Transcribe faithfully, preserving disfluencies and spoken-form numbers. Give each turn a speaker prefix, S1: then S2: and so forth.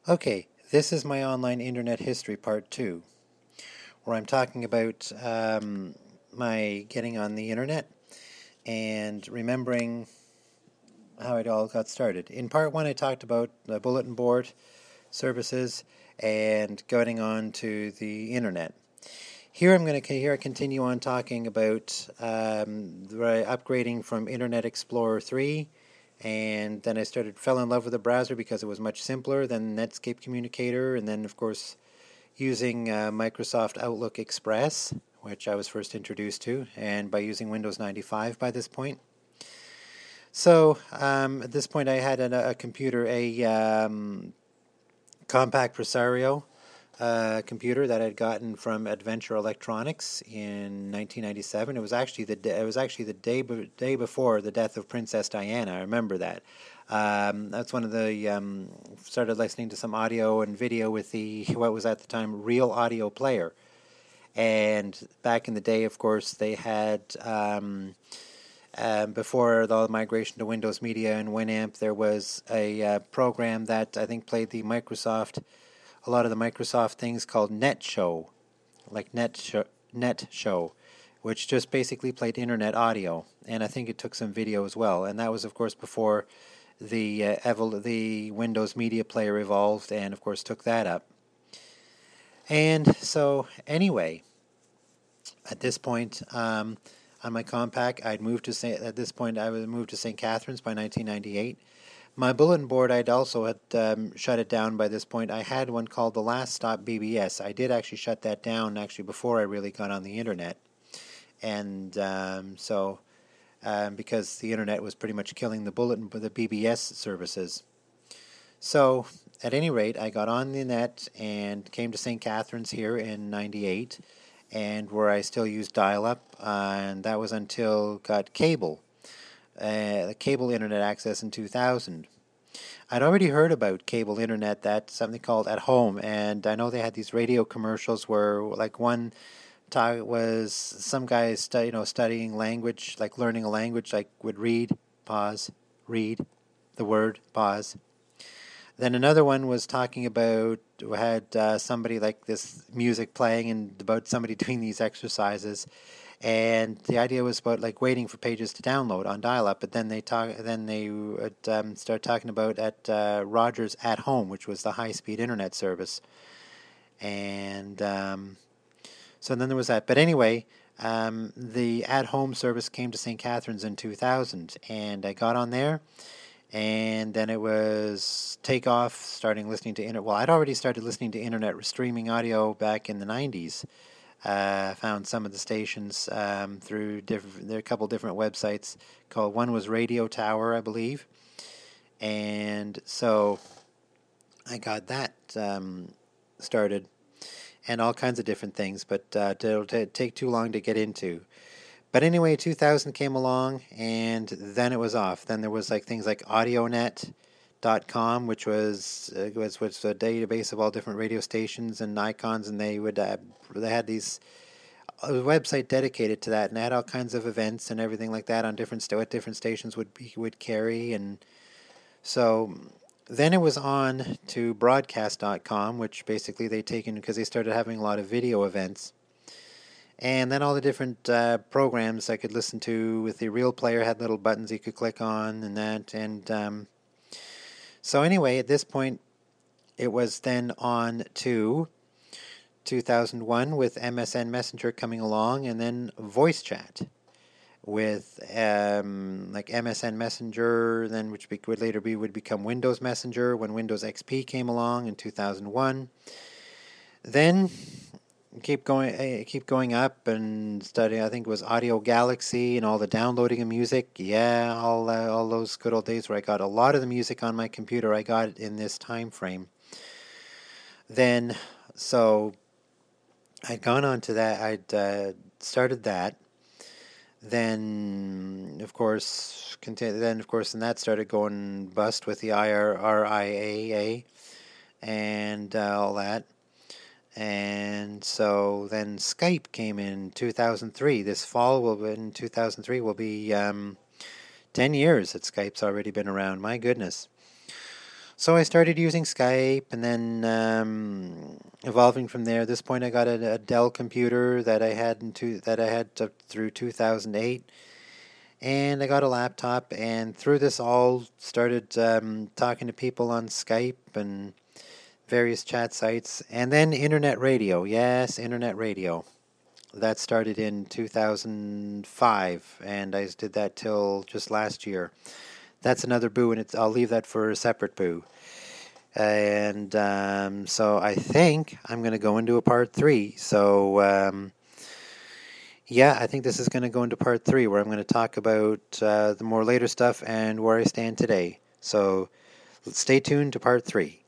S1: Okay, this is my online internet history part two, where I'm talking about um, my getting on the internet and remembering how it all got started. In part one, I talked about the bulletin board services and going on to the internet. Here I'm going to here I continue on talking about um, upgrading from Internet Explorer three, and then I started fell in love with the browser because it was much simpler than Netscape Communicator, and then of course using uh, Microsoft Outlook Express, which I was first introduced to, and by using Windows ninety-five by this point. So um, at this point I had a, a computer, a um, Compaq Presario uh, computer that I'd gotten from Adventure Electronics in nineteen ninety-seven. It was actually the day, it was actually the day be- day before the death of Princess Diana. I remember that. Um, that's one of the um, started listening to some audio and video with the what was at the time Real Audio Player. And back in the day, of course, they had um, um, before the migration to Windows Media and Winamp, there was a uh, program that I think played the Microsoft a lot of the Microsoft things called Net Show, like Net Show, Net Show, which just basically played internet audio, and I think it took some video as well. And that was, of course, before the uh, evol- the Windows Media Player evolved, and of course took that up. And so, anyway, at this point um, on my Compaq, I'd moved to Saint at this point I was moved to Saint Catharines by nineteen ninety-eight. My bulletin board, I'd also had um, shut it down by this point. I had one called the Last Stop B B S. I did actually shut that down actually before I really got on the internet, and um, so um, because the internet was pretty much killing the bulletin, the B B S services. So at any rate, I got on the net and came to Saint Catharines here in ninety-eight, and where I still used dial-up, uh, and that was until got cable. Uh, cable internet access in two thousand. I'd already heard about cable internet, that something called At Home, and I know they had these radio commercials where, like, one talk was some guy, stu- you know, studying language, like learning a language, like would read, pause, read, the word, pause. Then another one was talking about had uh, somebody like this music playing and about somebody doing these exercises, and the idea was about like waiting for pages to download on dial-up. But then they talk, then they would um, start talking about at uh, Rogers At Home, which was the high-speed internet service, and um, so then there was that. But anyway, um, the At Home service came to Saint Catharines in two thousand, and I got on there. And then it was take off, starting listening to internet. Well, I'd already started listening to internet streaming audio back in the nineties. I uh, found some of the stations um, through different. There are a couple different websites called. One was Radio Tower, I believe, and so I got that um, started, and all kinds of different things. But uh, it'll t- take too long to get into. But anyway, two thousand came along, and then it was off. Then there was like things like audionet dot com, which was uh, was was a database of all different radio stations and icons, and they would uh, they had these a website dedicated to that, and they had all kinds of events and everything like that on different st- what different stations would be, would carry, and so then it was on to broadcast dot com, which basically they taken because they started having a lot of video events. And then all the different uh, programs I could listen to with the Real Player had little buttons you could click on and that. And um, so anyway, at this point, it was then on to two thousand one with M S N Messenger coming along, and then voice chat with um, like M S N Messenger, then which be, would later be would become Windows Messenger when Windows X P came along in two thousand one. Then keep going keep going up and studying. I think it was Audio Galaxy and all the downloading of music. Yeah, all uh, all those good old days where I got a lot of the music on my computer. I got it in this time frame. Then, so I'd gone on to that. I'd uh, started that. Then, of course, continue, then of course, and that started going bust with the I R I A A and uh, all that. And so then Skype came in two thousand three. This fall will in two thousand three will be um, ten years that Skype's already been around. My goodness. So I started using Skype, and then um, evolving from there. At this point, I got a, a Dell computer that I had in two, that I had to, through two thousand eight, and I got a laptop. And through this, all started um, talking to people on Skype and various chat sites, and then internet radio. Yes, internet radio. That started in two thousand five, and I did that till just last year. That's another boo, and it's, I'll leave that for a separate boo. And um, so I think I'm going to go into a part three. So um, yeah, I think this is going to go into part three, where I'm going to talk about uh, the more later stuff and where I stand today. So stay tuned to part three.